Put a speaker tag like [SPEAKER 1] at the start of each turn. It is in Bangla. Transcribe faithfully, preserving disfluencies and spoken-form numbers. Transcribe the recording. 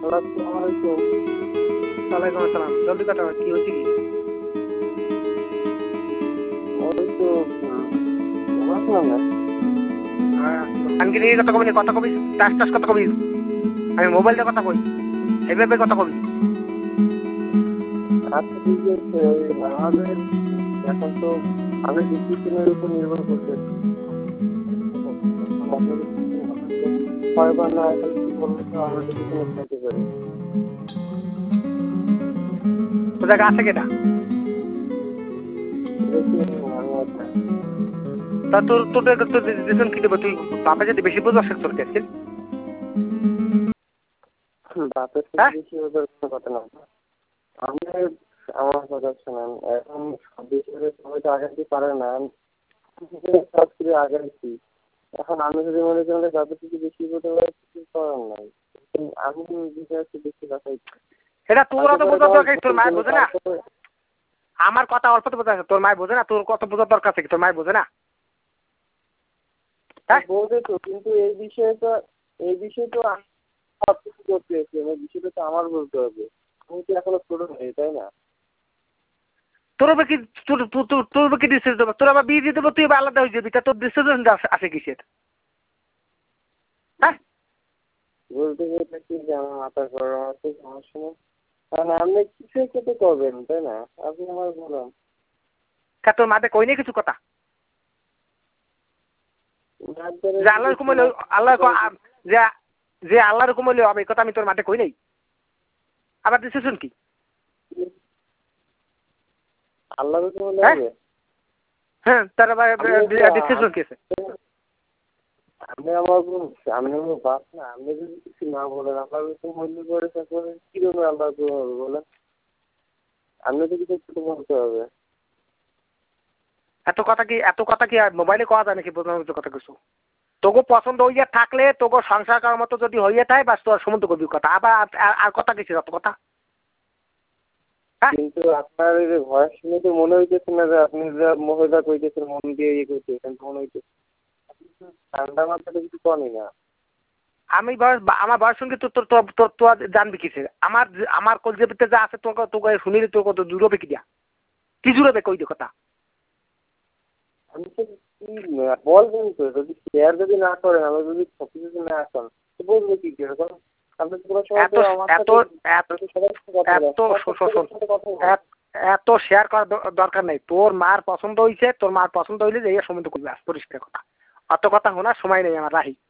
[SPEAKER 1] ওয়ালাইকুম আসসালাম। জলদি কথা, কি হচ্ছে কি? আনকি নিয়ে কথা কবি, কথা কবি টাস টাস কথা কবি। আমি মোবাইলটা কথা কই, এইভাবে কথা কবি।
[SPEAKER 2] আচ্ছা ঠিক আছে, আমাদের এখন তো আমি ডিসিশনের উপর নির্ভর করছে। কয়বার না এখন কি বলবো তো আমরা ডিসিশনে খাইতে পারি।
[SPEAKER 1] তো জায়গা আছে কেটা? তা তোর তোর তোর ডিসিশন কি দেবো? তুই বাপে যদি বেশি বুঝো সে তোর কেছে
[SPEAKER 2] বাপের বেশি ওদের কোনো কথা না। আমি আমার কথা শোনেন, এখন সব বিষয়ে সবাই তো আগাতে পারে না, সব কিছু আগাইছি। এখন আমি যদি মনে করি তাদের থেকে বেশি করতে পারি কিছু করার নাই। আমি বিষয়ে বেশি কথা
[SPEAKER 1] এটা তোর অত বোঝার দরকার, তোর মায়ের বোঝে না। আমার কথা অল্প তো বোঝা, তোর মায়ের বোঝে না। তোর কত বোঝার দরকার আছে, তোর মায়ের বোঝে না।
[SPEAKER 2] বোঝে তো, কিন্তু এই বিষয়ে তো এই বিষয়ে তো সব কিছু করতে হচ্ছে, এই বিষয়টা তো আমার বলতে হবে। আমি তো এখনো ছোট নেই, তাই না?
[SPEAKER 1] তোর কি তোর তোর কি ডিসিশন দেবো? তোর আবার বিয়ে দিয়ে দেবো, তুই এবার আলাদা হয়ে যাবি। তা তোর ডিসিশন আছে কিসের? হ্যাঁ
[SPEAKER 2] বলতে গেলে কি যে আমার মাথা গরম আছে, সমস্যা নেই। কারণ আপনি কিছু খেতে করবেন, তাই না? আপনি আমার বলুন,
[SPEAKER 1] তোর মাঠে কই নেই কিছু কথা যে আল্লাহর হুকুম হইলে আল্লাহ যে যে আল্লাহর হুকুম হইলে হবে, এই কথা আমি তোর মাঠে কই নেই। আবার ডিসিশন কি?
[SPEAKER 2] আল্লাহর হুকুম হলে হবে?
[SPEAKER 1] হ্যাঁ, তার আবার ডিসিশন কি আছে?
[SPEAKER 2] আপনি আমার আপনি আমার বাপ না, আপনি যদি কিছু না বলেন আল্লাহর হুকুম হইলে পরে তারপরে কিভাবে আল্লাহর হুকুম হবে বলেন? আপনি তো কিছু একটু বলতে হবে।
[SPEAKER 1] এত কথা কি এত কথা কি আর মোবাইলে কওয়া যায় নাকি? বোঝানোর কথা কিছু তোকে পছন্দ হইয়া থাকলে তোকে সংসার করার মতো যদি হইয়া থাকে, বাস তোর সমুদ্র করবি কথা। আবার আর কথা কিছু অত কথা।
[SPEAKER 2] কিন্তু আপনার এই যে ভয়েস শুনে তো মনে হইতেছে না যে আপনি যা মহিলা কইতেছেন মন দিয়ে ইয়ে করতেছেন, মনে হইতেছে ঠান্ডা মাথাটা কিছু কমই না।
[SPEAKER 1] আমি বয়স আমার বয়স সঙ্গে তোর তোর তোর তোর জানবি কিসে? আমার আমার কলজের ভিতরে যা আছে তোকে তোকে শুনিলে তোর কত জুড়বে কি দিয়া? কি জুড়বে কই দে কথা?
[SPEAKER 2] আমি তো কি বলবেন তো, যদি শেয়ার যদি না করেন, আমি যদি সত্যি যদি না আসেন তো বলবো কি কিরকম?
[SPEAKER 1] এত শেয়ার করার দরকার নেই। তোর মার পছন্দ হয়েছে, তোর মার পছন্দ হইলে যে সম্বন্ধ করবি, পরিষ্কার কথা। অত কথা শোনার সময় নেই আমার, রাহি।